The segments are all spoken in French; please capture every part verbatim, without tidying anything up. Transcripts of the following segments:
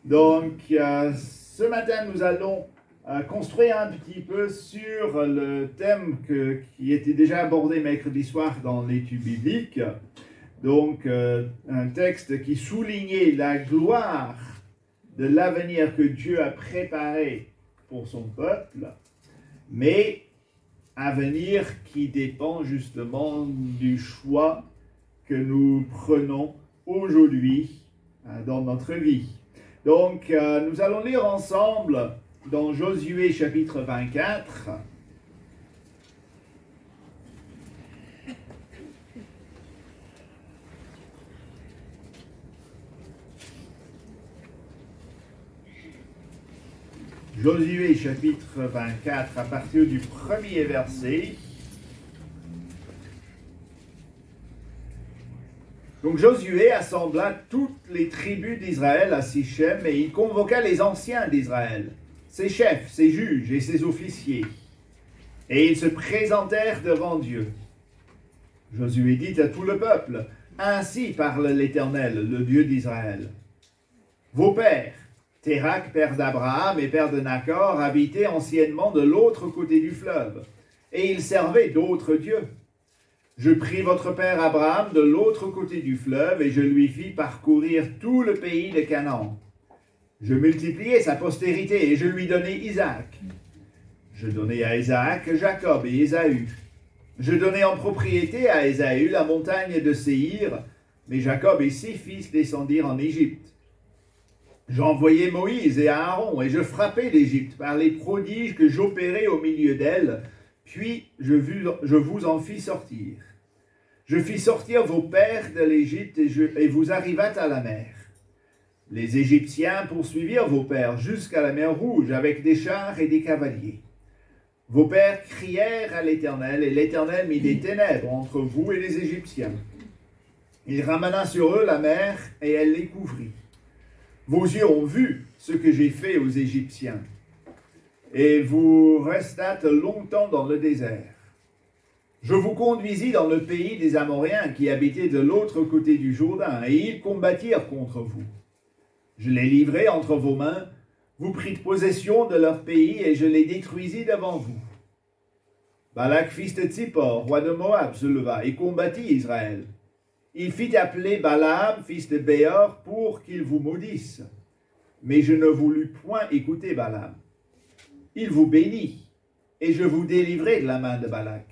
Donc, euh, ce matin, nous allons euh, construire un petit peu sur le thème que, qui était déjà abordé mercredi soir dans l'étude biblique. Donc, euh, un texte qui soulignait la gloire de l'avenir que Dieu a préparé pour son peuple, mais avenir qui dépend justement du choix que nous prenons aujourd'hui euh, dans notre vie. Donc, euh, nous allons lire ensemble dans Josué chapitre vingt-quatre. Josué chapitre vingt-quatre à partir du premier verset. Donc Josué assembla toutes les tribus d'Israël à Sichem et il convoqua les anciens d'Israël, ses chefs, ses juges et ses officiers. Et ils se présentèrent devant Dieu. Josué dit à tout le peuple, « Ainsi parle l'Éternel, le Dieu d'Israël. Vos pères, Térak, père d'Abraham et père de Nachor, habitaient anciennement de l'autre côté du fleuve, et ils servaient d'autres dieux. Je pris votre père Abraham de l'autre côté du fleuve et je lui fis parcourir tout le pays de Canaan. Je multipliai sa postérité et je lui donnai Isaac. Je donnai à Isaac Jacob et Ésaü. Je donnai en propriété à Ésaü la montagne de Séhir, mais Jacob et ses fils descendirent en Égypte. J'envoyai Moïse et Aaron et je frappai l'Égypte par les prodiges que j'opérai au milieu d'elle. Puis je, vis, je vous en fis sortir. Je fis sortir vos pères de l'Égypte et, je, et vous arrivâtes à la mer. Les Égyptiens poursuivirent vos pères jusqu'à la mer Rouge avec des chars et des cavaliers. Vos pères crièrent à l'Éternel et l'Éternel mit des ténèbres entre vous et les Égyptiens. Il ramena sur eux la mer et elle les couvrit. Vos yeux ont vu ce que j'ai fait aux Égyptiens. Et vous restâtes longtemps dans le désert. Je vous conduisis dans le pays des Amoréens qui habitaient de l'autre côté du Jourdain, et ils combattirent contre vous. Je les livrai entre vos mains, vous prîtes possession de leur pays, et je les détruisis devant vous. Balak, fils de Tsippor, roi de Moab, se leva et combattit Israël. Il fit appeler Balaam, fils de Béor, pour qu'il vous maudisse. Mais je ne voulus point écouter Balaam. Il vous bénit, et je vous délivrai de la main de Balak.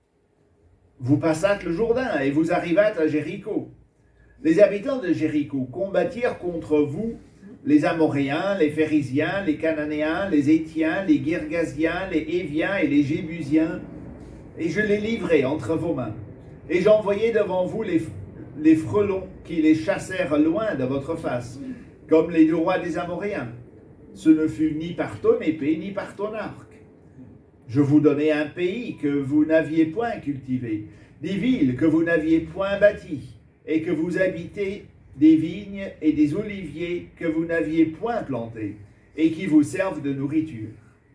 Vous passâtes le Jourdain, et vous arrivâtes à Jéricho. Les habitants de Jéricho combattirent contre vous les Amoréens, les Phérésiens, les Cananéens, les Hétiens, les Girgasiens, les Éviens et les Jébusiens, et je les livrai entre vos mains. Et j'envoyai devant vous les, les frelons qui les chassèrent loin de votre face, comme les deux rois des Amoréens. Ce ne fut ni par ton épée, ni par ton arc. Je vous donnai un pays que vous n'aviez point cultivé, des villes que vous n'aviez point bâties, et que vous habitez des vignes et des oliviers que vous n'aviez point plantés, et qui vous servent de nourriture.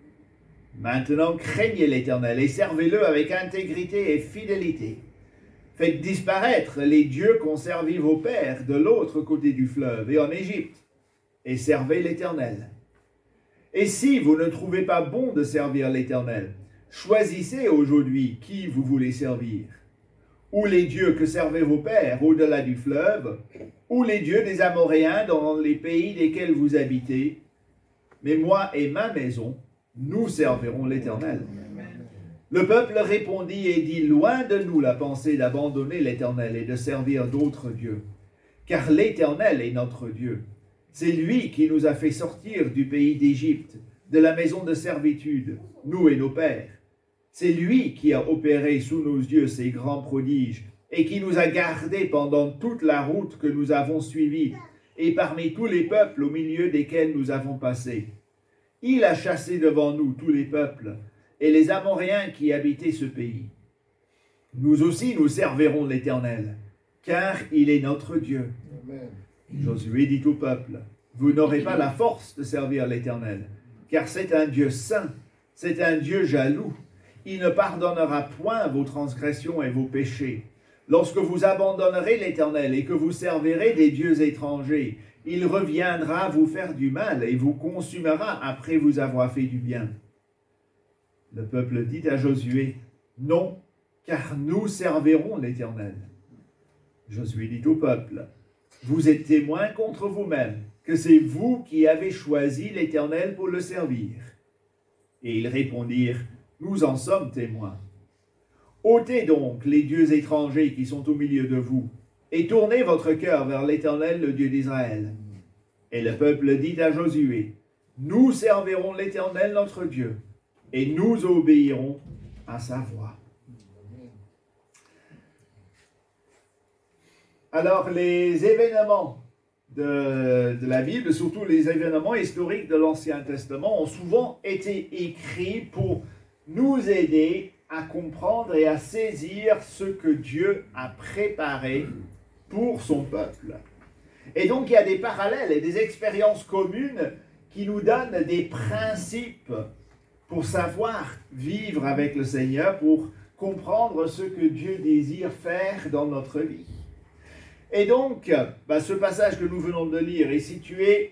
Maintenant craignez l'Éternel et servez-le avec intégrité et fidélité. Faites disparaître les dieux qu'ont servi vos pères de l'autre côté du fleuve et en Égypte, et servez l'Éternel. Et si vous ne trouvez pas bon de servir l'Éternel, choisissez aujourd'hui qui vous voulez servir. Ou les dieux que servaient vos pères au-delà du fleuve, ou les dieux des Amoréens dans les pays desquels vous habitez. Mais moi et ma maison, nous servirons l'Éternel. Le peuple répondit et dit, loin de nous la pensée d'abandonner l'Éternel et de servir d'autres dieux, car l'Éternel est notre Dieu. C'est lui qui nous a fait sortir du pays d'Égypte, de la maison de servitude, nous et nos pères. C'est lui qui a opéré sous nos yeux ces grands prodiges et qui nous a gardés pendant toute la route que nous avons suivie et parmi tous les peuples au milieu desquels nous avons passé. Il a chassé devant nous tous les peuples et les Amoréens qui habitaient ce pays. Nous aussi nous servirons l'Éternel, car il est notre Dieu. Amen. Josué dit au peuple, vous n'aurez pas la force de servir l'Éternel, car c'est un Dieu saint, c'est un Dieu jaloux. Il ne pardonnera point vos transgressions et vos péchés. Lorsque vous abandonnerez l'Éternel et que vous servirez des dieux étrangers, il reviendra vous faire du mal et vous consumera après vous avoir fait du bien. Le peuple dit à Josué, non, car nous servirons l'Éternel. Josué dit au peuple, vous êtes témoins contre vous-même, que c'est vous qui avez choisi l'Éternel pour le servir. Et ils répondirent, nous en sommes témoins. Ôtez donc les dieux étrangers qui sont au milieu de vous, et tournez votre cœur vers l'Éternel, le Dieu d'Israël. Et le peuple dit à Josué, nous servirons l'Éternel notre Dieu, et nous obéirons à sa voix. Alors, les événements de, de la Bible, surtout les événements historiques de l'Ancien Testament, ont souvent été écrits pour nous aider à comprendre et à saisir ce que Dieu a préparé pour son peuple. Et donc, il y a des parallèles et des expériences communes qui nous donnent des principes pour savoir vivre avec le Seigneur, pour comprendre ce que Dieu désire faire dans notre vie. Et donc, bah, ce passage que nous venons de lire est situé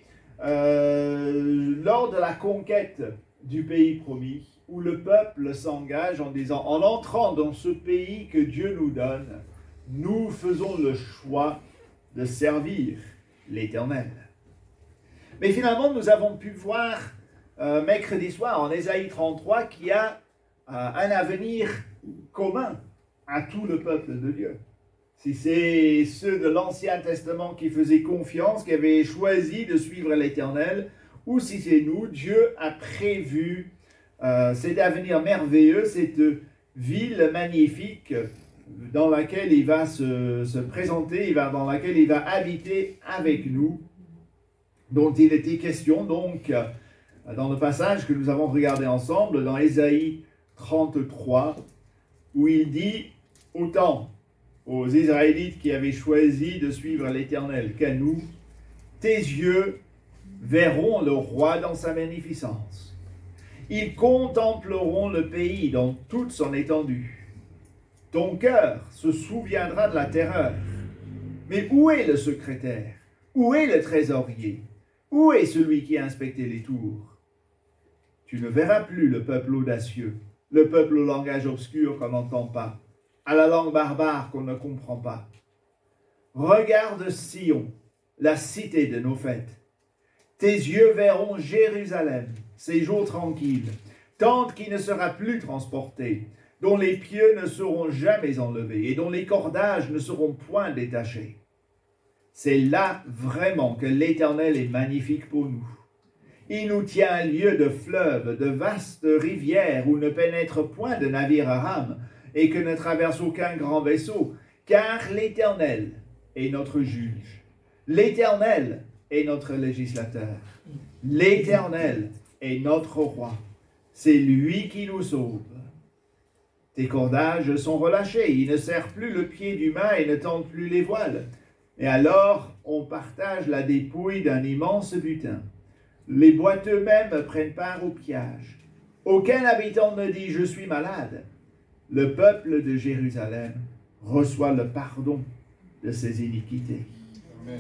euh, lors de la conquête du pays promis, où le peuple s'engage en disant, en entrant dans ce pays que Dieu nous donne, nous faisons le choix de servir l'Éternel. Mais finalement, nous avons pu voir euh, mercredi soir en Ésaïe trente-trois qu'il y a euh, un avenir commun à tout le peuple de Dieu. Si c'est ceux de l'Ancien Testament qui faisaient confiance, qui avaient choisi de suivre l'Éternel, ou si c'est nous, Dieu a prévu euh, cet avenir merveilleux, cette ville magnifique dans laquelle il va se, se présenter, il va, dans laquelle il va habiter avec nous, dont il était question donc dans le passage que nous avons regardé ensemble, dans Ésaïe trente-trois, où il dit « Autant aux Israélites qui avaient choisi de suivre l'Éternel qu'à nous, tes yeux verront le roi dans sa magnificence. Ils contempleront le pays dans toute son étendue. Ton cœur se souviendra de la terreur. Mais où est le secrétaire? Où est le trésorier? Où est celui qui a inspecté les tours? Tu ne verras plus le peuple audacieux, le peuple au langage obscur qu'on n'entend pas, à la langue barbare qu'on ne comprend pas. Regarde Sion, la cité de nos fêtes. Tes yeux verront Jérusalem, séjour tranquille, tente qui ne sera plus transportée, dont les pieux ne seront jamais enlevés et dont les cordages ne seront point détachés. C'est là vraiment que l'Éternel est magnifique pour nous. Il nous tient un lieu de fleuve, de vastes rivières où ne pénètre point de navire à rame et que ne traverse aucun grand vaisseau, car l'Éternel est notre juge. L'Éternel est notre législateur. L'Éternel est notre roi. C'est lui qui nous sauve. Tes cordages sont relâchés, il ne serre plus le pied du mât et ne tente plus les voiles. Et alors, on partage la dépouille d'un immense butin. Les boiteux eux-mêmes prennent part au pillage. Aucun habitant ne dit « je suis malade ». Le peuple de Jérusalem reçoit le pardon de ses iniquités. Amen.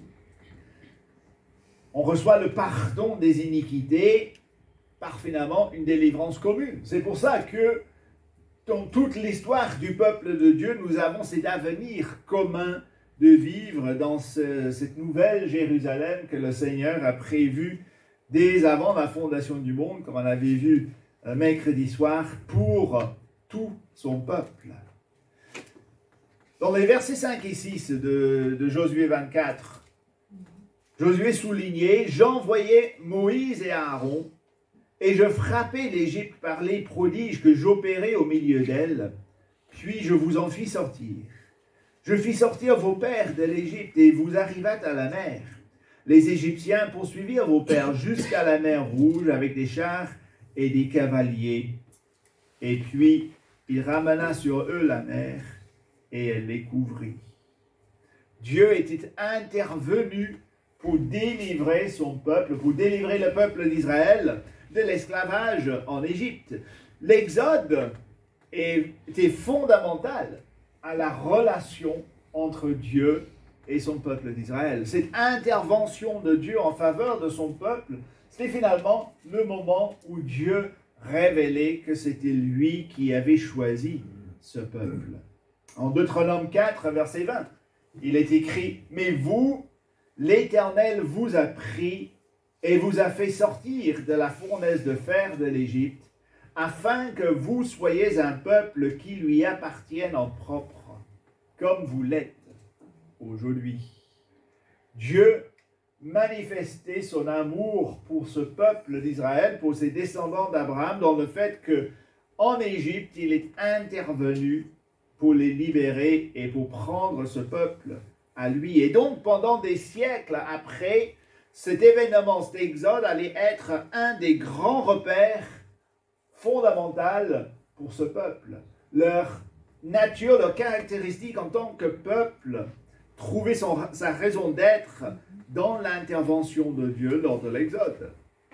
On reçoit le pardon des iniquités par finalement une délivrance commune. C'est pour ça que dans toute l'histoire du peuple de Dieu, nous avons cet avenir commun de vivre dans ce, cette nouvelle Jérusalem que le Seigneur a prévue dès avant la fondation du monde, comme on avait vu euh, mercredi soir, pour tout son peuple. Dans les versets cinq et six de, de Josué vingt-quatre, Josué soulignait « J'envoyai Moïse et Aaron, et je frappai l'Égypte par les prodiges que j'opérais au milieu d'elle, puis je vous en fis sortir. Je fis sortir vos pères de l'Égypte, et vous arrivâtes à la mer. Les Égyptiens poursuivirent vos pères jusqu'à la mer Rouge avec des chars et des cavaliers. Et puis, il ramena sur eux la mer, et elle les couvrit. » Dieu était intervenu pour délivrer son peuple, pour délivrer le peuple d'Israël de l'esclavage en Égypte. L'exode était fondamental à la relation entre Dieu et son peuple d'Israël. Cette intervention de Dieu en faveur de son peuple, c'était finalement le moment où Dieu révélait que c'était lui qui avait choisi ce peuple. En Deutéronome quatre, verset vingt, il est écrit « Mais vous, l'Éternel vous a pris et vous a fait sortir de la fournaise de fer de l'Égypte, afin que vous soyez un peuple qui lui appartienne en propre, comme vous l'êtes aujourd'hui. » Dieu manifestait son amour pour ce peuple d'Israël, pour ses descendants d'Abraham, dans le fait que en Égypte, il est intervenu pour les libérer et pour prendre ce peuple à lui. Et donc, pendant des siècles après, cet événement, cet exode, allait être un des grands repères fondamentaux pour ce peuple. Leur nature, leur caractéristique en tant que peuple, trouvait son, sa raison d'être dans l'intervention de Dieu lors de l'exode.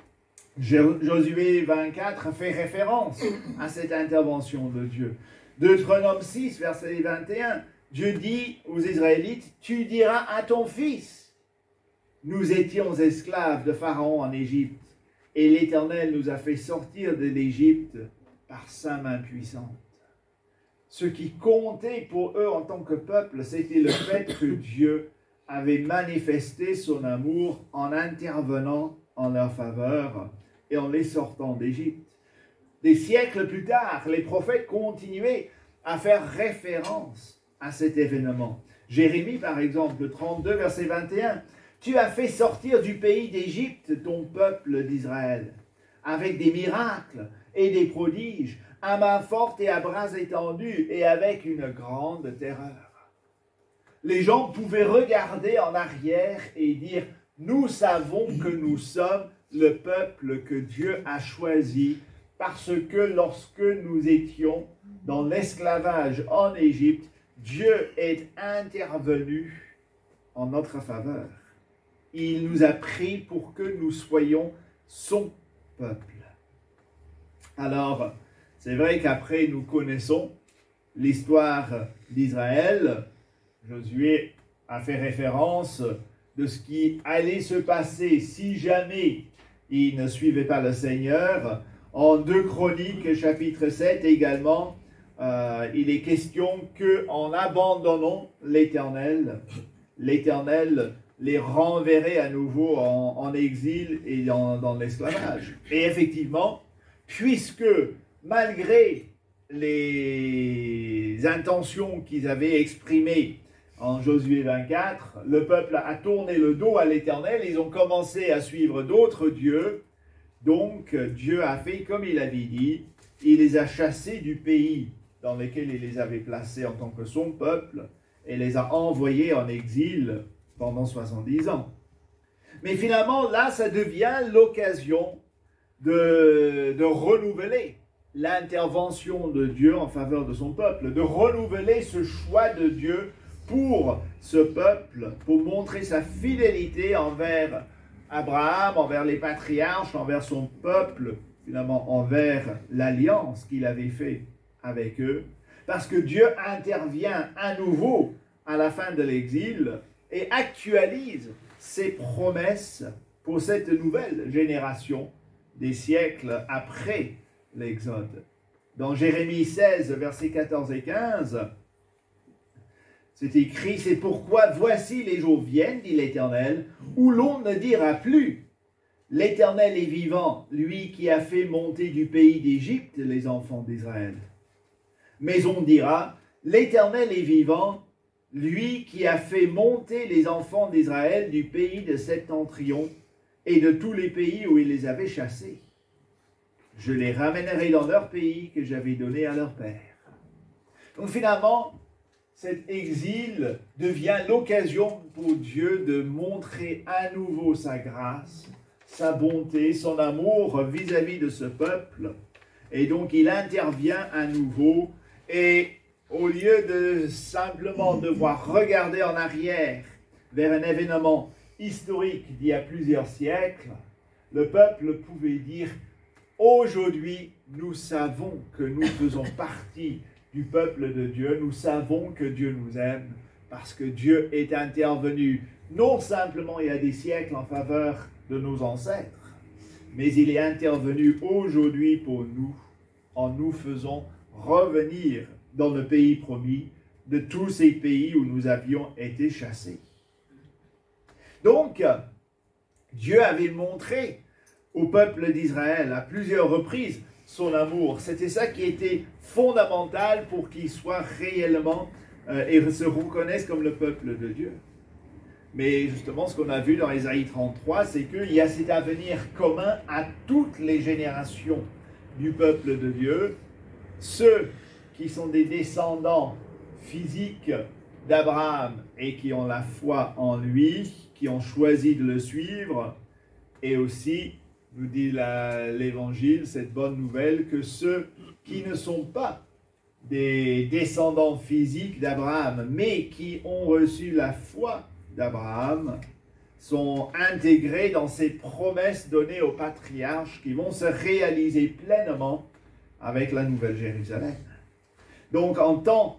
Josué vingt-quatre fait référence à cette intervention de Dieu. Deutéronome six, verset vingt et un, Dieu dit aux Israélites, « Tu diras à ton fils, nous étions esclaves de Pharaon en Égypte, et l'Éternel nous a fait sortir de l'Égypte par sa main puissante. » Ce qui comptait pour eux en tant que peuple, c'était le fait que Dieu avait manifesté son amour en intervenant en leur faveur et en les sortant d'Égypte. Des siècles plus tard, les prophètes continuaient à faire référence à cet événement. Jérémie, par exemple, trente-deux, verset vingt et un, « Tu as fait sortir du pays d'Égypte ton peuple d'Israël, avec des miracles et des prodiges, à main forte et à bras étendus, et avec une grande terreur. » Les gens pouvaient regarder en arrière et dire, « Nous savons que nous sommes le peuple que Dieu a choisi, parce que lorsque nous étions dans l'esclavage en Égypte, Dieu est intervenu en notre faveur. Il nous a pris pour que nous soyons son peuple. » Alors, c'est vrai qu'après nous connaissons l'histoire d'Israël. Josué a fait référence de ce qui allait se passer si jamais il ne suivait pas le Seigneur. En deux Chroniques, chapitre sept également, euh, il est question qu'en abandonnant l'Éternel, l'Éternel les renverrait à nouveau en, en exil et dans, dans l'esclavage. Et effectivement, puisque malgré les intentions qu'ils avaient exprimées en Josué vingt-quatre, le peuple a tourné le dos à l'Éternel, ils ont commencé à suivre d'autres dieux. Donc Dieu a fait comme il avait dit, il les a chassés du pays dans lequel il les avait placés en tant que son peuple et les a envoyés en exil pendant soixante-dix ans. Mais finalement, là, ça devient l'occasion de, de renouveler l'intervention de Dieu en faveur de son peuple, de renouveler ce choix de Dieu pour ce peuple, pour montrer sa fidélité envers Abraham, envers les patriarches, envers son peuple, finalement envers l'alliance qu'il avait faite avec eux, parce que Dieu intervient à nouveau à la fin de l'exil et actualise ses promesses pour cette nouvelle génération des siècles après l'Exode. Dans Jérémie seize, versets quatorze et quinze, c'est écrit, « C'est pourquoi voici les jours viennent, dit l'Éternel, où l'on ne dira plus, l'Éternel est vivant, lui qui a fait monter du pays d'Égypte les enfants d'Israël. Mais on dira, l'Éternel est vivant, lui qui a fait monter les enfants d'Israël du pays de Septentrion et de tous les pays où il les avait chassés. Je les ramènerai dans leur pays que j'avais donné à leur père. » Donc finalement, cet exil devient l'occasion pour Dieu de montrer à nouveau sa grâce, sa bonté, son amour vis-à-vis de ce peuple. Et donc il intervient à nouveau et au lieu de simplement devoir regarder en arrière vers un événement historique d'il y a plusieurs siècles, le peuple pouvait dire « Aujourd'hui, nous savons que nous faisons partie du peuple de Dieu, nous savons que Dieu nous aime parce que Dieu est intervenu non simplement il y a des siècles en faveur de nos ancêtres, mais il est intervenu aujourd'hui pour nous, en nous faisant revenir dans le pays promis de tous ces pays où nous avions été chassés. Donc, Dieu avait montré au peuple d'Israël à plusieurs reprises son amour. C'était ça qui était fondamental pour qu'il soit réellement euh, et se reconnaisse comme le peuple de Dieu. Mais justement, ce qu'on a vu dans Ésaïe trente-trois, c'est qu'il y a cet avenir commun à toutes les générations du peuple de Dieu. Ceux qui sont des descendants physiques d'Abraham et qui ont la foi en lui, qui ont choisi de le suivre, et aussi, nous dit la, l'Évangile, cette bonne nouvelle, que ceux qui ne sont pas des descendants physiques d'Abraham, mais qui ont reçu la foi d'Abraham, sont intégrés dans ces promesses données aux patriarches qui vont se réaliser pleinement avec la Nouvelle Jérusalem. Donc, en tant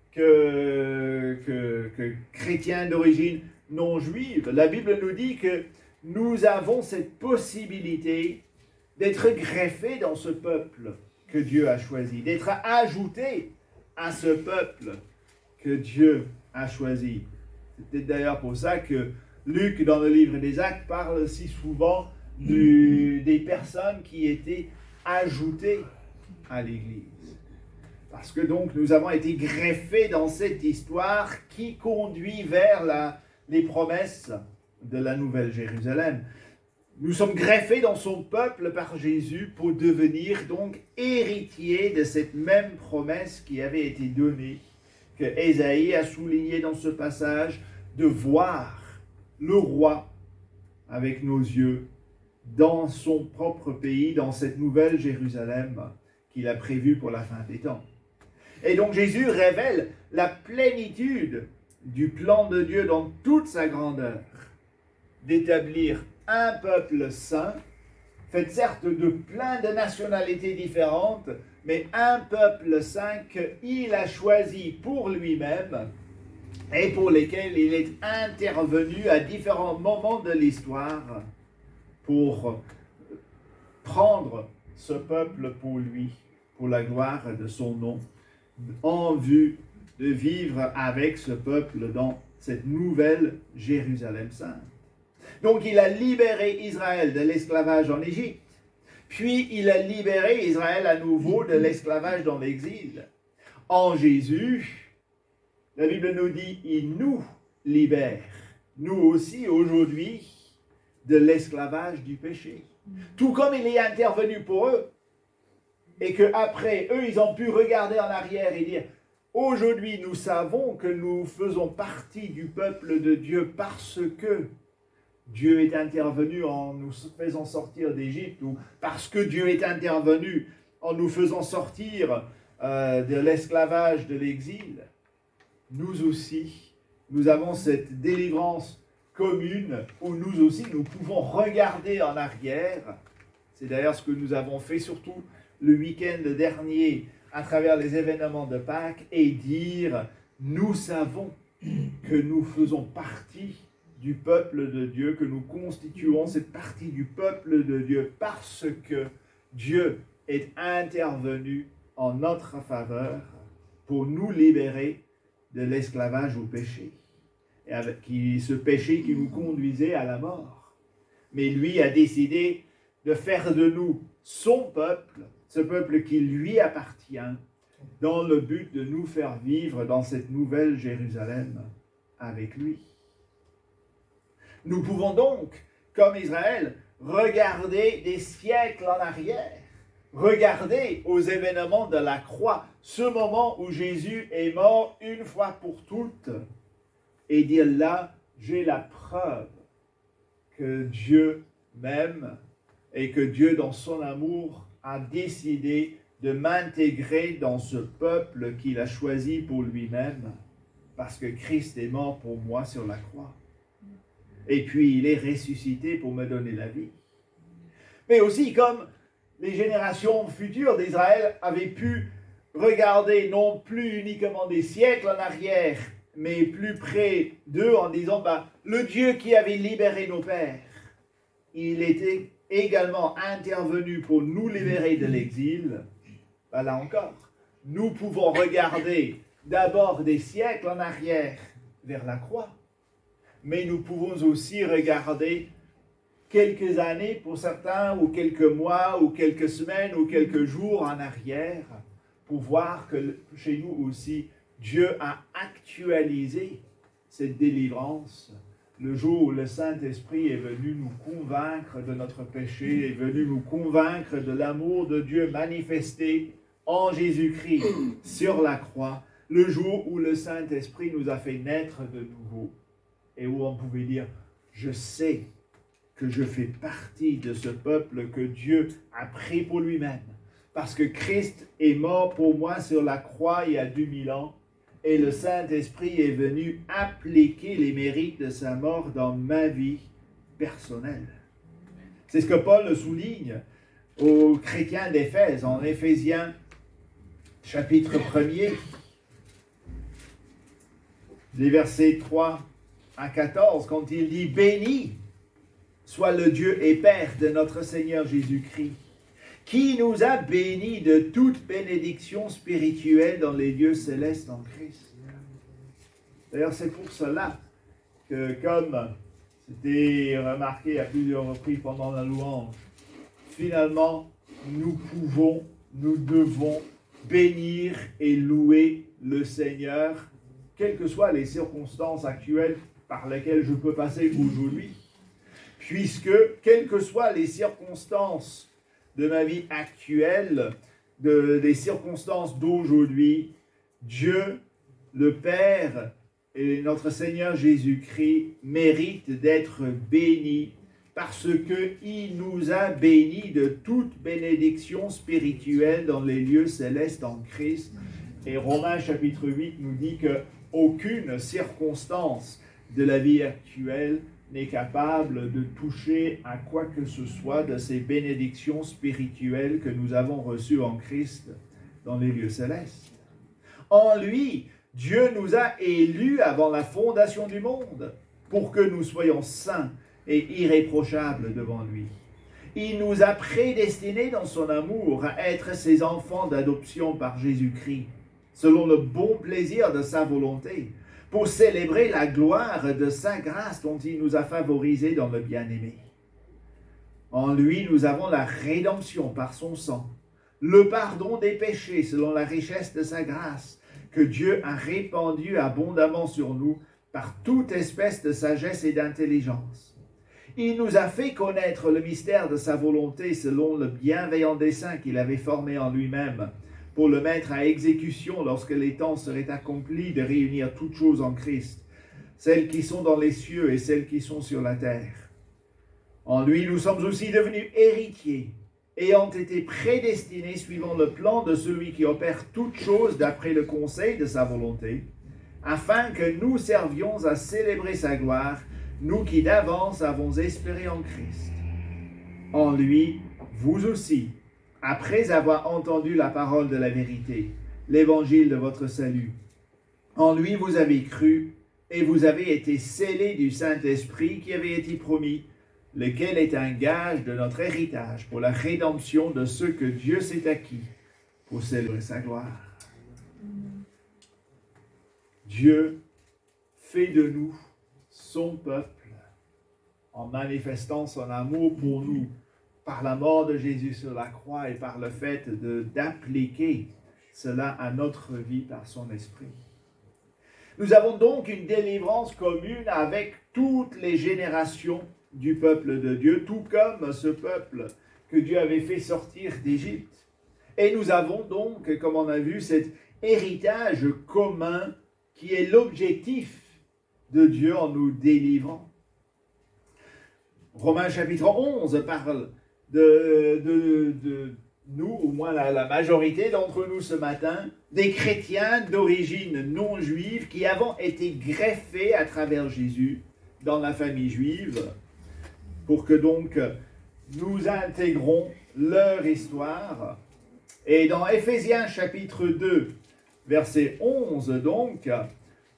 que, que, que chrétiens d'origine non juive, la Bible nous dit que nous avons cette possibilité d'être greffés dans ce peuple que Dieu a choisi, d'être ajoutés à ce peuple que Dieu a choisi. C'est peut-être d'ailleurs pour ça que Luc, dans le livre des Actes, parle si souvent du, des personnes qui étaient ajoutées à l'Église. Parce que donc nous avons été greffés dans cette histoire qui conduit vers la, les promesses de la Nouvelle Jérusalem. Nous sommes greffés dans son peuple par Jésus pour devenir donc héritiers de cette même promesse qui avait été donnée, que Ésaïe a souligné dans ce passage, de voir le roi avec nos yeux dans son propre pays, dans cette nouvelle Jérusalem qu'il a prévue pour la fin des temps. Et donc Jésus révèle la plénitude du plan de Dieu dans toute sa grandeur, d'établir un peuple saint, fait certes de plein de nationalités différentes, mais un peuple saint qu'il a choisi pour lui-même et pour lesquels il est intervenu à différents moments de l'histoire pour prendre ce peuple pour lui, pour la gloire de son nom, en vue de vivre avec ce peuple dans cette nouvelle Jérusalem sainte. Donc il a libéré Israël de l'esclavage en Égypte, puis il a libéré Israël à nouveau de l'esclavage dans l'exil. En Jésus, la Bible nous dit, il nous libère, nous aussi aujourd'hui, de l'esclavage du péché. Tout comme il est intervenu pour eux, et qu'après, eux, ils ont pu regarder en arrière et dire, aujourd'hui, nous savons que nous faisons partie du peuple de Dieu parce que Dieu est intervenu en nous faisant sortir d'Égypte, ou parce que Dieu est intervenu en nous faisant sortir euh, de l'esclavage, de l'exil. Nous aussi, nous avons cette délivrance commune où nous aussi, nous pouvons regarder en arrière. C'est d'ailleurs ce que nous avons fait, surtout le week-end dernier, à travers les événements de Pâques, et dire, nous savons que nous faisons partie du peuple de Dieu, que nous constituons cette partie du peuple de Dieu parce que Dieu est intervenu en notre faveur pour nous libérer de l'esclavage au péché. Et avec qui, ce péché qui nous conduisait à la mort. Mais lui a décidé de faire de nous son peuple, ce peuple qui lui appartient, dans le but de nous faire vivre dans cette nouvelle Jérusalem avec lui. Nous pouvons donc, comme Israël, regarder des siècles en arrière, regarder aux événements de la croix, ce moment où Jésus est mort une fois pour toutes, et dire là, j'ai la preuve que Dieu m'aime et que Dieu, dans son amour, a décidé de m'intégrer dans ce peuple qu'il a choisi pour lui-même, parce que Christ est mort pour moi sur la croix. Et puis, il est ressuscité pour me donner la vie. Mais aussi, comme les générations futures d'Israël avaient pu regarder non plus uniquement des siècles en arrière, mais plus près d'eux en disant, bah, le Dieu qui avait libéré nos pères, il était également intervenu pour nous libérer de l'exil. Bah, là encore, nous pouvons regarder d'abord des siècles en arrière vers la croix, mais nous pouvons aussi regarder quelques années pour certains, ou quelques mois, ou quelques semaines, ou quelques jours en arrière, pour voir que chez nous aussi, Dieu a actualisé cette délivrance le jour où le Saint-Esprit est venu nous convaincre de notre péché, est venu nous convaincre de l'amour de Dieu manifesté en Jésus-Christ sur la croix, le jour où le Saint-Esprit nous a fait naître de nouveau et où on pouvait dire « Je sais que je fais partie de ce peuple que Dieu a pris pour lui-même, parce que Christ est mort pour moi sur la croix il y a deux mille ans, et le Saint-Esprit est venu appliquer les mérites de sa mort dans ma vie personnelle. » C'est ce que Paul souligne aux chrétiens d'Éphèse, en Éphésiens chapitre premier, des versets trois à quatorze, quand il dit « Béni soit le Dieu et Père de notre Seigneur Jésus-Christ, qui nous a bénis de toute bénédiction spirituelle dans les lieux célestes en Christ. » D'ailleurs, c'est pour cela que, comme c'était remarqué à plusieurs reprises pendant la louange, finalement, nous pouvons, nous devons bénir et louer le Seigneur, quelles que soient les circonstances actuelles par lesquelles je peux passer aujourd'hui, puisque, quelles que soient les circonstances de ma vie actuelle, de, des circonstances d'aujourd'hui, Dieu, le Père et notre Seigneur Jésus-Christ méritent d'être bénis parce qu'il nous a bénis de toute bénédiction spirituelle dans les lieux célestes en Christ. Et Romains chapitre huit nous dit qu'aucune circonstance de la vie actuelle n'est capable de toucher à quoi que ce soit de ces bénédictions spirituelles que nous avons reçues en Christ dans les lieux célestes. En lui, Dieu nous a élus avant la fondation du monde pour que nous soyons saints et irréprochables devant lui. Il nous a prédestinés dans son amour à être ses enfants d'adoption par Jésus-Christ, selon le bon plaisir de sa volonté, pour célébrer la gloire de sa grâce dont il nous a favorisés dans le bien-aimé. En lui, nous avons la rédemption par son sang, le pardon des péchés selon la richesse de sa grâce, que Dieu a répandu abondamment sur nous par toute espèce de sagesse et d'intelligence. Il nous a fait connaître le mystère de sa volonté selon le bienveillant dessein qu'il avait formé en lui-même, pour le mettre à exécution lorsque les temps seraient accomplis de réunir toutes choses en Christ, celles qui sont dans les cieux et celles qui sont sur la terre. En lui, nous sommes aussi devenus héritiers, ayant été prédestinés suivant le plan de celui qui opère toutes choses d'après le conseil de sa volonté, afin que nous servions à célébrer sa gloire, nous qui d'avance avons espéré en Christ. En lui, vous aussi, après avoir entendu la parole de la vérité, l'évangile de votre salut, en lui vous avez cru et vous avez été scellés du Saint-Esprit qui avait été promis, lequel est un gage de notre héritage pour la rédemption de ceux que Dieu s'est acquis pour célébrer sa gloire. Dieu fait de nous son peuple en manifestant son amour pour nous par la mort de Jésus sur la croix et par le fait de, d'appliquer cela à notre vie par son esprit. Nous avons donc une délivrance commune avec toutes les générations du peuple de Dieu, tout comme ce peuple que Dieu avait fait sortir d'Égypte. Et nous avons donc, comme on a vu, cet héritage commun qui est l'objectif de Dieu en nous délivrant. Romains chapitre onze parle de, de, de nous, au moins la, la majorité d'entre nous ce matin, des chrétiens d'origine non juive qui avons été greffés à travers Jésus dans la famille juive, pour que donc nous intégrons leur histoire. Et dans Éphésiens chapitre deux, verset onze, donc,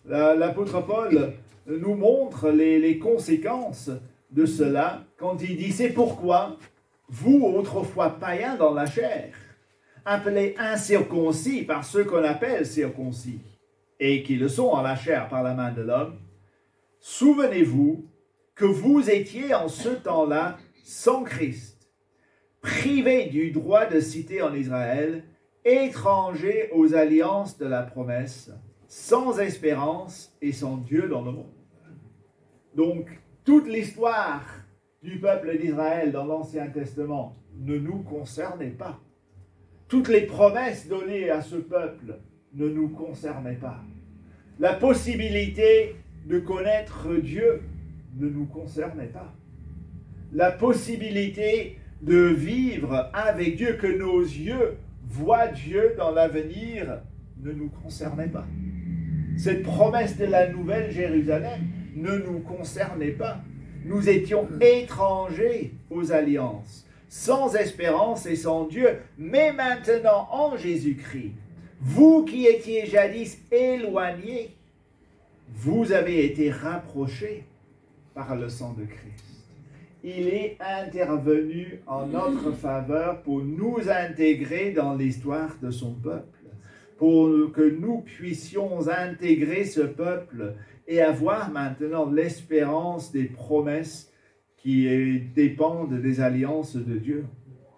L'apôtre Paul nous montre les, les conséquences de cela quand il dit « C'est pourquoi vous, autrefois païens dans la chair, appelés incirconcis par ceux qu'on appelle circoncis, et qui le sont en la chair par la main de l'homme, souvenez-vous que vous étiez en ce temps-là sans Christ, privés du droit de cité en Israël, étrangers aux alliances de la promesse, sans espérance et sans Dieu dans le monde. » Donc, toute l'histoire du peuple d'Israël dans l'Ancien Testament ne nous concernait pas. Toutes les promesses données à ce peuple ne nous concernaient pas. La possibilité de connaître Dieu ne nous concernait pas. La possibilité de vivre avec Dieu, que nos yeux voient Dieu dans l'avenir, ne nous concernait pas. Cette promesse de la Nouvelle Jérusalem ne nous concernait pas. Nous étions étrangers aux alliances, sans espérance et sans Dieu, mais maintenant en Jésus-Christ, vous qui étiez jadis éloignés, vous avez été rapprochés par le sang de Christ. Il est intervenu en notre faveur pour nous intégrer dans l'histoire de son peuple, pour que nous puissions intégrer ce peuple et avoir maintenant l'espérance des promesses qui dépendent des alliances de Dieu.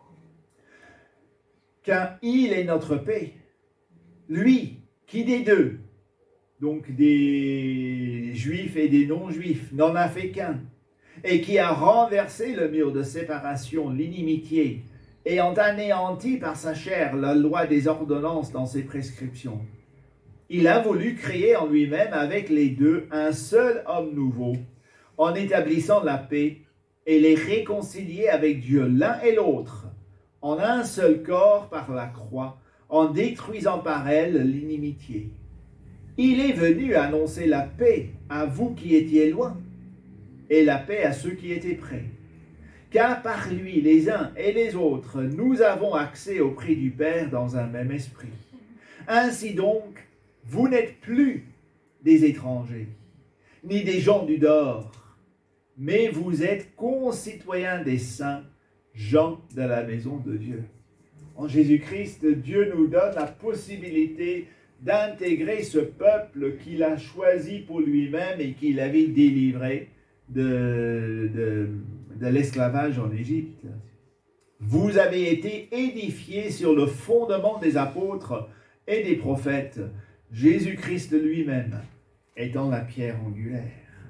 Car il est notre paix, lui qui des deux, donc des juifs et des non-juifs, n'en a fait qu'un, et qui a renversé le mur de séparation, l'inimitié, ayant anéanti par sa chair la loi des ordonnances dans ses prescriptions. Il a voulu créer en lui-même avec les deux un seul homme nouveau, en établissant la paix et les réconcilier avec Dieu l'un et l'autre, en un seul corps par la croix, en détruisant par elle l'inimitié. Il est venu annoncer la paix à vous qui étiez loin, et la paix à ceux qui étaient près. Car par lui, les uns et les autres, nous avons accès auprès du Père dans un même esprit. Ainsi donc, vous n'êtes plus des étrangers, ni des gens du dehors, mais vous êtes concitoyens des saints, gens de la maison de Dieu. En Jésus-Christ, Dieu nous donne la possibilité d'intégrer ce peuple qu'il a choisi pour lui-même et qu'il avait délivré de, de, de l'esclavage en Égypte. Vous avez été édifiés sur le fondement des apôtres et des prophètes, Jésus-Christ lui-même étant la pierre angulaire.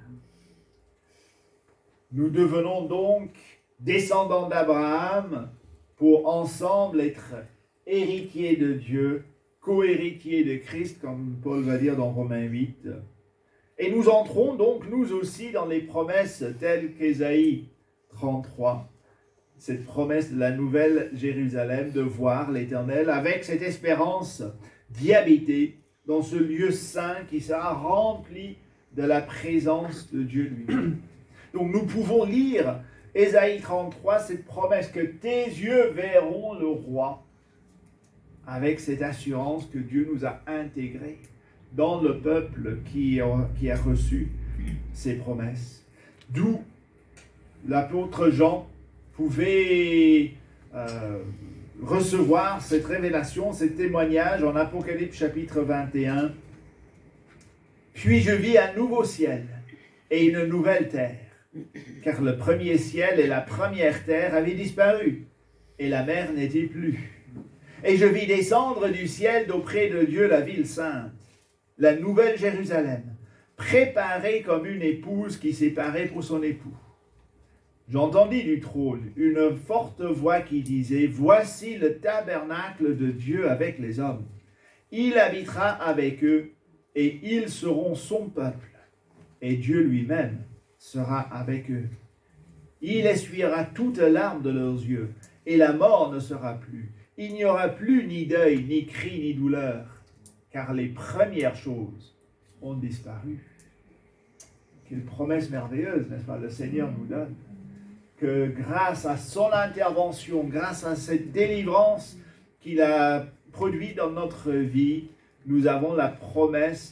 Nous devenons donc descendants d'Abraham pour ensemble être héritiers de Dieu, co-héritiers de Christ, comme Paul va dire dans Romains huit. Et nous entrons donc nous aussi dans les promesses telles qu'Ésaïe trente-trois, cette promesse de la nouvelle Jérusalem, de voir l'Éternel avec cette espérance d'y habiter dans ce lieu saint qui sera rempli de la présence de Dieu lui-même. Donc nous pouvons lire Ésaïe trente-trois, cette promesse que tes yeux verront le roi, avec cette assurance que Dieu nous a intégrés dans le peuple qui a, qui a reçu ces promesses. D'où l'apôtre Jean pouvait euh, recevoir cette révélation, ce témoignage en Apocalypse chapitre vingt et un. « Puis je vis un nouveau ciel et une nouvelle terre, car le premier ciel et la première terre avaient disparu, et la mer n'était plus. Et je vis descendre du ciel d'auprès de Dieu la ville sainte, la nouvelle Jérusalem, préparée comme une épouse qui s'est parée pour son époux. J'entendis du trône une forte voix qui disait, « Voici le tabernacle de Dieu avec les hommes. Il habitera avec eux, et ils seront son peuple, et Dieu lui-même sera avec eux. Il essuiera toute larme de leurs yeux, et la mort ne sera plus. Il n'y aura plus ni deuil, ni cri, ni douleur, car les premières choses ont disparu. » Quelle promesse merveilleuse, n'est-ce pas, le Seigneur nous donne, que grâce à son intervention, grâce à cette délivrance qu'il a produite dans notre vie, nous avons la promesse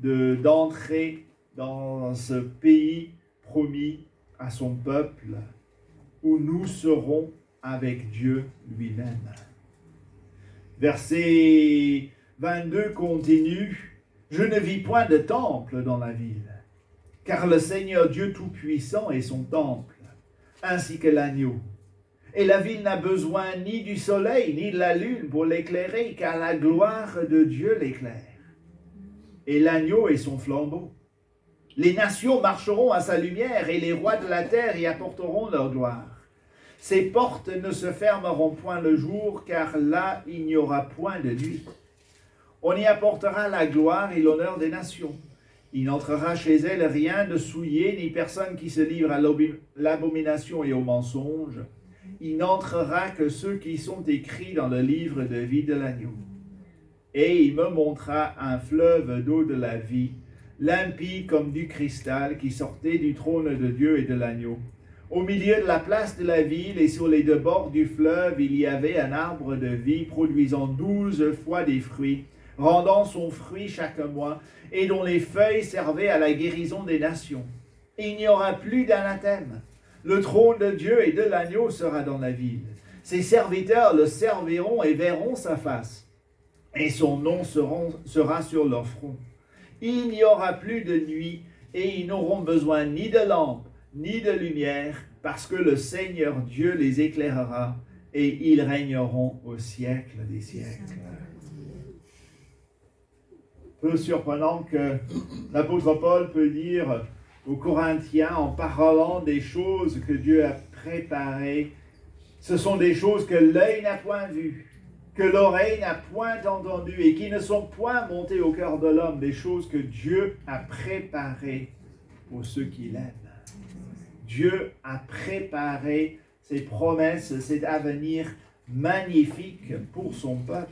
de, d'entrer dans ce pays promis à son peuple, où nous serons avec Dieu lui-même. Verset vingt-deux continue, « Je ne vis point de temple dans la ville, car le Seigneur Dieu Tout-Puissant est son temple, ainsi que l'agneau. Et la ville n'a besoin ni du soleil, ni de la lune pour l'éclairer, car la gloire de Dieu l'éclaire. Et l'agneau est son flambeau. Les nations marcheront à sa lumière, et les rois de la terre y apporteront leur gloire. Ses portes ne se fermeront point le jour, car là il n'y aura point de nuit. On y apportera la gloire et l'honneur des nations. Il n'entrera chez elle rien de souillé, ni personne qui se livre à l'abomination et au mensonge. Il n'entrera que ceux qui sont écrits dans le livre de vie de l'agneau. Et il me montra un fleuve d'eau de la vie, limpide comme du cristal, qui sortait du trône de Dieu et de l'agneau. Au milieu de la place de la ville et sur les deux bords du fleuve, il y avait un arbre de vie produisant douze fois des fruits, rendant son fruit chaque mois, et dont les feuilles servaient à la guérison des nations. Il n'y aura plus d'anathème. Le trône de Dieu et de l'agneau sera dans la ville. Ses serviteurs le serviront et verront sa face, et son nom seront, sera sur leur front. Il n'y aura plus de nuit, et ils n'auront besoin ni de lampe, ni de lumière, parce que le Seigneur Dieu les éclairera, et ils régneront au siècle des siècles. » Peu surprenant que l'apôtre Paul peut dire aux Corinthiens, en parlant des choses que Dieu a préparées, ce sont des choses que l'œil n'a point vues, que l'oreille n'a point entendues, et qui ne sont point montées au cœur de l'homme, des choses que Dieu a préparées pour ceux qui l'aiment. Dieu a préparé ses promesses, cet avenir magnifique pour son peuple.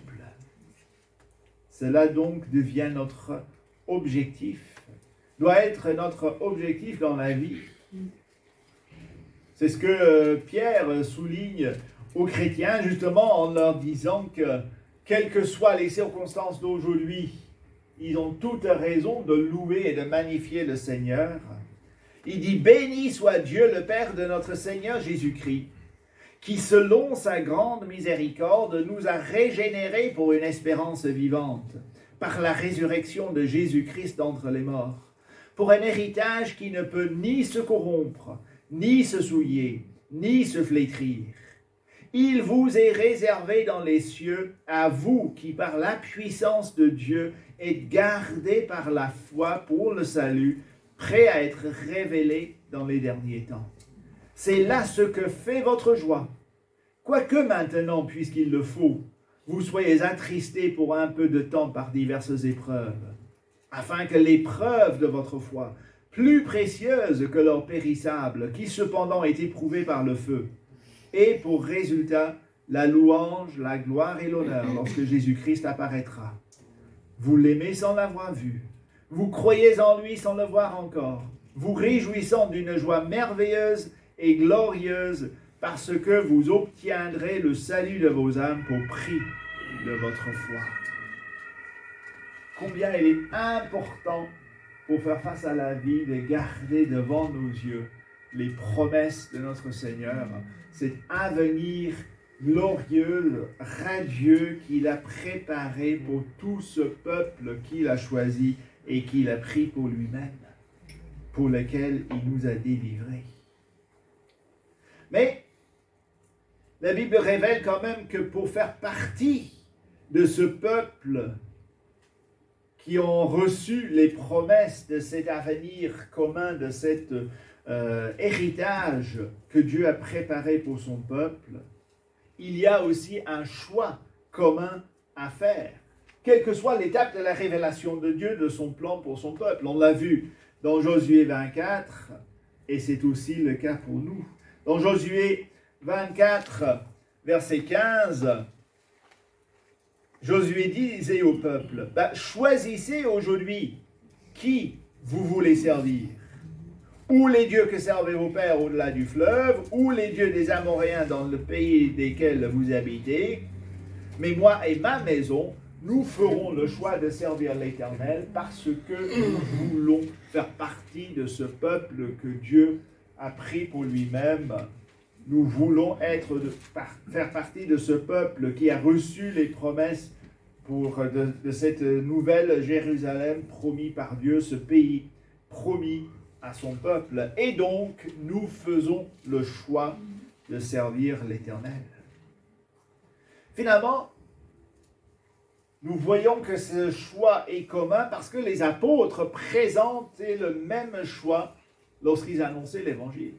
Cela donc devient notre objectif, doit être notre objectif dans la vie. C'est ce que Pierre souligne aux chrétiens, justement en leur disant que, quelles que soient les circonstances d'aujourd'hui, ils ont toute raison de louer et de magnifier le Seigneur. Il dit « Béni soit Dieu, le Père de notre Seigneur Jésus-Christ, qui, selon sa grande miséricorde, nous a régénérés pour une espérance vivante, par la résurrection de Jésus-Christ d'entre les morts, pour un héritage qui ne peut ni se corrompre, ni se souiller, ni se flétrir. Il vous est réservé dans les cieux, à vous qui, par la puissance de Dieu, êtes gardés par la foi pour le salut, prêts à être révélés dans les derniers temps. C'est là ce que fait votre joie. Quoique maintenant, puisqu'il le faut, vous soyez attristés pour un peu de temps par diverses épreuves, afin que l'épreuve de votre foi, plus précieuse que l'or périssable, qui cependant est éprouvé par le feu, ait pour résultat la louange, la gloire et l'honneur lorsque Jésus-Christ apparaîtra. Vous l'aimez sans l'avoir vu, vous croyez en lui sans le voir encore, vous réjouissant d'une joie merveilleuse et glorieuse, parce que vous obtiendrez le salut de vos âmes pour prix de votre foi. Combien il est important pour faire face à la vie de garder devant nos yeux les promesses de notre Seigneur, cet avenir glorieux, radieux qu'il a préparé pour tout ce peuple qu'il a choisi et qu'il a pris pour lui-même, pour lequel il nous a délivrés. Mais la Bible révèle quand même que pour faire partie de ce peuple qui ont reçu les promesses de cet avenir commun, de cet euh, héritage que Dieu a préparé pour son peuple, il y a aussi un choix commun à faire, quelle que soit l'étape de la révélation de Dieu, de son plan pour son peuple. On l'a vu dans Josué vingt-quatre, et c'est aussi le cas pour nous. Dans Josué vingt-quatre, verset quinze, Josué disait au peuple, bah, « Choisissez aujourd'hui qui vous voulez servir, ou les dieux que servaient vos pères au-delà du fleuve, ou les dieux des Amoréens dans le pays desquels vous habitez, mais moi et ma maison, nous ferons le choix de servir l'Éternel parce que nous voulons faire partie de ce peuple que Dieu a pris pour lui-même. Nous voulons être de, par, faire partie de ce peuple qui a reçu les promesses pour, de, de cette nouvelle Jérusalem promis par Dieu, ce pays promis à son peuple. Et donc, nous faisons le choix de servir l'Éternel. Finalement, nous voyons que ce choix est commun parce que les apôtres présentaient le même choix lorsqu'ils annonçaient l'Évangile.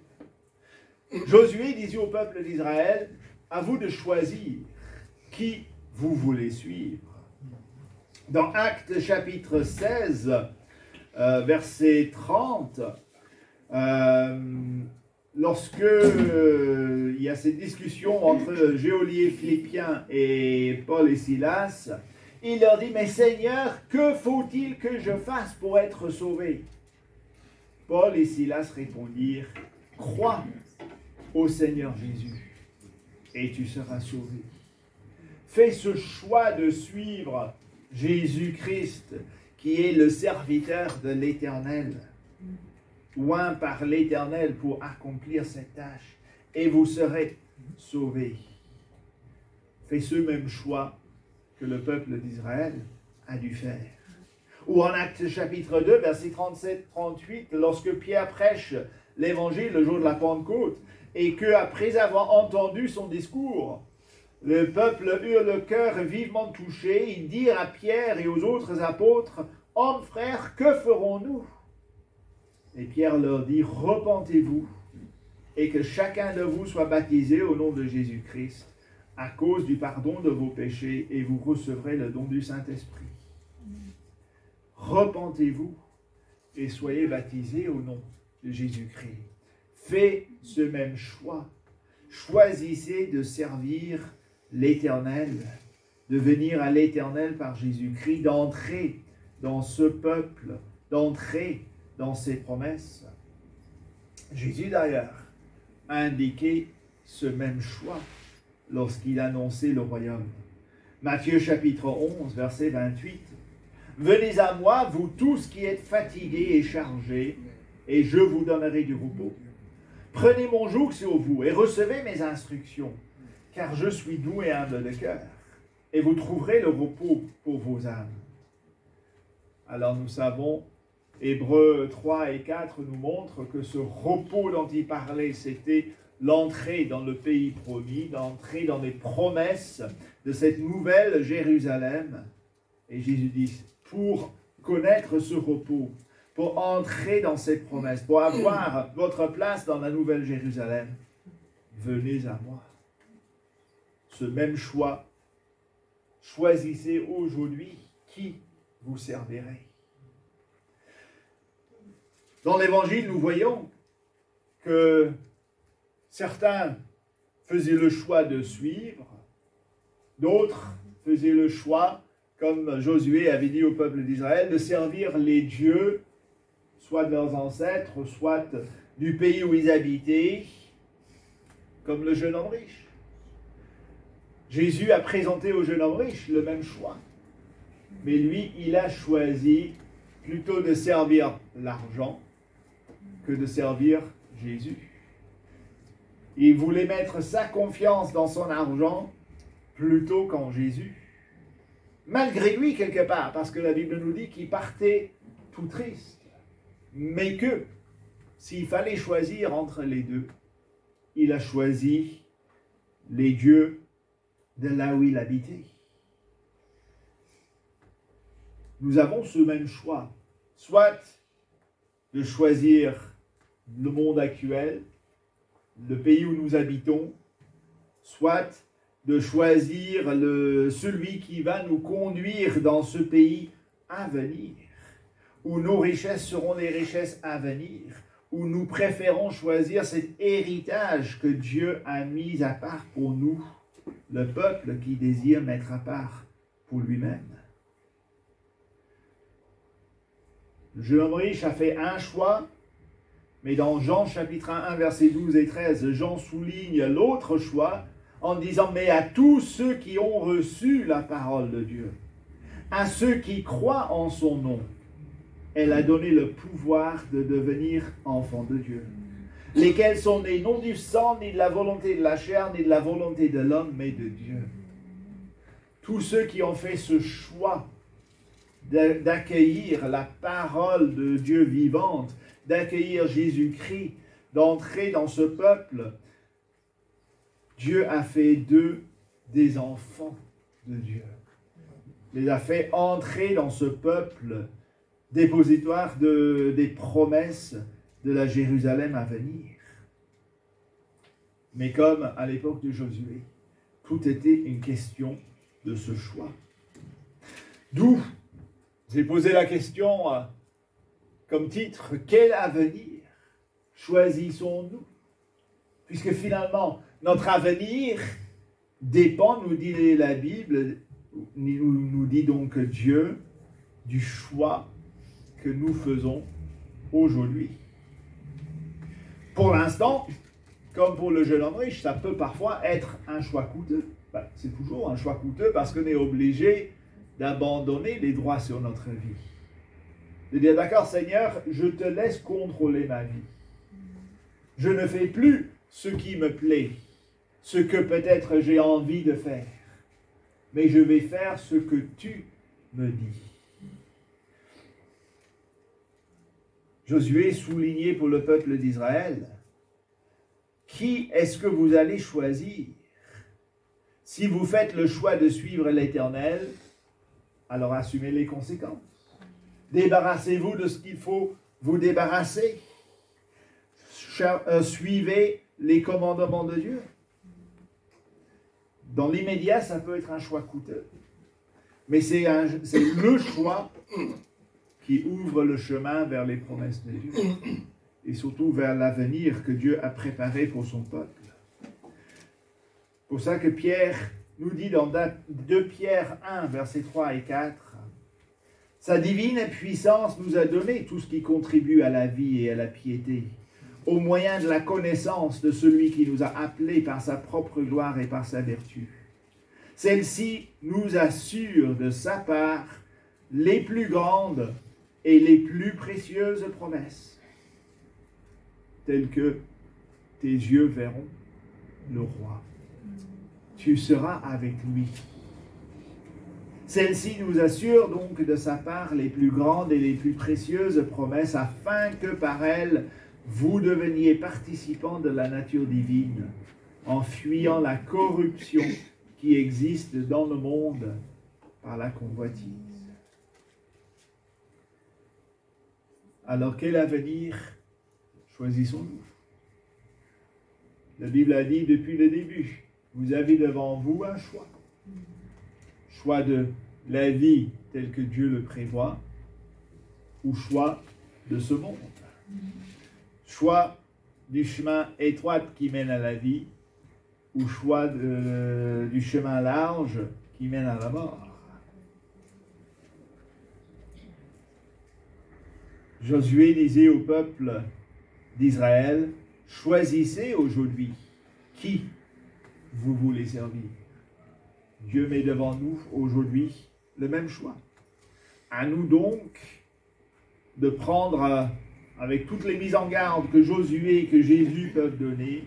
Josué disait au peuple d'Israël, à vous de choisir qui vous voulez suivre. Dans Actes chapitre seize, euh, verset trente, euh, lorsque euh, il y a cette discussion entre le geôlier philippien et Paul et Silas, il leur dit, mais Seigneur, que faut-il que je fasse pour être sauvé? Paul et Silas répondirent, crois au Seigneur Jésus, et tu seras sauvé. Fais ce choix de suivre Jésus-Christ, qui est le serviteur de l'Éternel, oint par l'Éternel pour accomplir cette tâche, et vous serez sauvés. Fais ce même choix que le peuple d'Israël a dû faire. Ou en Actes chapitre deux, versets trente-sept trente-huit, lorsque Pierre prêche l'Évangile le jour de la Pentecôte, et qu'après avoir entendu son discours, le peuple eut le cœur vivement touché, ils dirent à Pierre et aux autres apôtres, « Hommes, frères, que ferons-nous » Et Pierre leur dit, « Repentez-vous, et que chacun de vous soit baptisé au nom de Jésus-Christ, à cause du pardon de vos péchés, et vous recevrez le don du Saint-Esprit. Repentez-vous, et soyez baptisés au nom de Jésus-Christ. » Faites ce même choix. Choisissez de servir l'Éternel, de venir à l'Éternel par Jésus-Christ, d'entrer dans ce peuple, d'entrer dans ses promesses. Jésus d'ailleurs a indiqué ce même choix lorsqu'il annonçait le royaume. Matthieu chapitre onze, verset vingt-huit. « Venez à moi, vous tous qui êtes fatigués et chargés, et je vous donnerai du repos. Prenez mon joug sur vous et recevez mes instructions, car je suis doux et humble de cœur, et vous trouverez le repos pour vos âmes. » Alors nous savons, Hébreux trois et quatre nous montrent que ce repos dont il parlait, c'était l'entrée dans le pays promis, l'entrée dans les promesses de cette nouvelle Jérusalem. Et Jésus dit, pour connaître ce repos, pour entrer dans cette promesse, pour avoir votre place dans la nouvelle Jérusalem, venez à moi. Ce même choix, choisissez aujourd'hui qui vous servirez. Dans l'Évangile, nous voyons que certains faisaient le choix de suivre, d'autres faisaient le choix, comme Josué avait dit au peuple d'Israël, de servir les dieux, soit de leurs ancêtres, soit du pays où ils habitaient, comme le jeune homme riche. Jésus a présenté au jeune homme riche le même choix. Mais lui, il a choisi plutôt de servir l'argent que de servir Jésus. Il voulait mettre sa confiance dans son argent plutôt qu'en Jésus. Malgré lui, quelque part, parce que la Bible nous dit qu'il partait tout triste. Mais que, s'il fallait choisir entre les deux, il a choisi les dieux de là où il habitait. Nous avons ce même choix, soit de choisir le monde actuel, le pays où nous habitons, soit de choisir le, celui qui va nous conduire dans ce pays à venir, où nos richesses seront des richesses à venir, où nous préférons choisir cet héritage que Dieu a mis à part pour nous, le peuple qui désire mettre à part pour lui-même. Le jeune homme riche a fait un choix, mais dans Jean chapitre un, versets douze et treize, Jean souligne l'autre choix en disant « Mais à tous ceux qui ont reçu la parole de Dieu, À ceux qui croient en son nom, elle a donné le pouvoir de devenir enfants de Dieu, lesquels sont nés non du sang, ni de la volonté de la chair, ni de la volonté de l'homme, mais de Dieu. Tous ceux qui ont fait ce choix d'accueillir la parole de Dieu vivante, d'accueillir Jésus-Christ, d'entrer dans ce peuple, Dieu a fait d'eux des enfants de Dieu. Il les a fait entrer dans ce peuple dépositoire de, des promesses de la Jérusalem à venir. Mais comme à l'époque de Josué, tout était une question de ce choix. D'où j'ai posé la question euh, comme titre, quel avenir choisissons-nous? Puisque finalement, notre avenir dépend, nous dit la Bible, nous, nous dit donc Dieu, du choix que nous faisons aujourd'hui. Pour l'instant, comme pour le jeune homme riche, ça peut parfois être un choix coûteux. Ben, c'est toujours un choix coûteux parce qu'on est obligé d'abandonner les droits sur notre vie. De dire, d'accord Seigneur, je te laisse contrôler ma vie. Je ne fais plus ce qui me plaît, ce que peut-être j'ai envie de faire, mais je vais faire ce que tu me dis. Josué soulignait pour le peuple d'Israël, qui est-ce que vous allez choisir? Si vous faites le choix de suivre l'Éternel, alors assumez les conséquences. Débarrassez-vous de ce qu'il faut vous débarrasser. Suivez les commandements de Dieu. Dans l'immédiat, ça peut être un choix coûteux. Mais c'est, un, c'est le choix qui ouvre le chemin vers les promesses de Dieu. Et surtout vers l'avenir que Dieu a préparé pour son peuple. C'est pour ça que Pierre nous dit dans deux Pierre un, versets trois et quatre, « Sa divine puissance nous a donné tout ce qui contribue à la vie et à la piété, au moyen de la connaissance de celui qui nous a appelés par sa propre gloire et par sa vertu. Celle-ci nous assure de sa part les plus grandes et les plus précieuses promesses, telles que tes yeux verront le roi. Tu seras avec lui. Celle-ci nous assure donc de sa part les plus grandes et les plus précieuses promesses, afin que par elles, vous deveniez participants de la nature divine, en fuyant la corruption qui existe dans le monde par la convoitise. » Alors, quel avenir choisissons-nous? La Bible a dit depuis le début, vous avez devant vous un choix. Choix de la vie telle que Dieu le prévoit, ou choix de ce monde. Choix du chemin étroit qui mène à la vie, ou choix de, du chemin large qui mène à la mort. Josué disait au peuple d'Israël, choisissez aujourd'hui qui vous voulez servir. Dieu met devant nous aujourd'hui le même choix. À nous donc de prendre, avec toutes les mises en garde que Josué et que Jésus peuvent donner,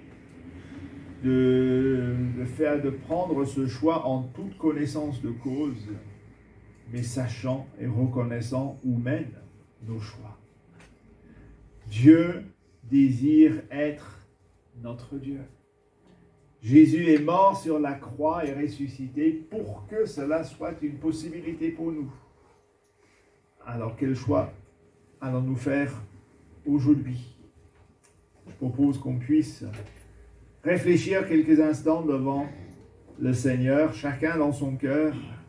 de, de, faire, de prendre ce choix en toute connaissance de cause, mais sachant et reconnaissant où mènent nos choix. Dieu désire être notre Dieu. Jésus est mort sur la croix et ressuscité pour que cela soit une possibilité pour nous. Alors quel choix allons-nous faire aujourd'hui? Je propose qu'on puisse réfléchir quelques instants devant le Seigneur, chacun dans son cœur,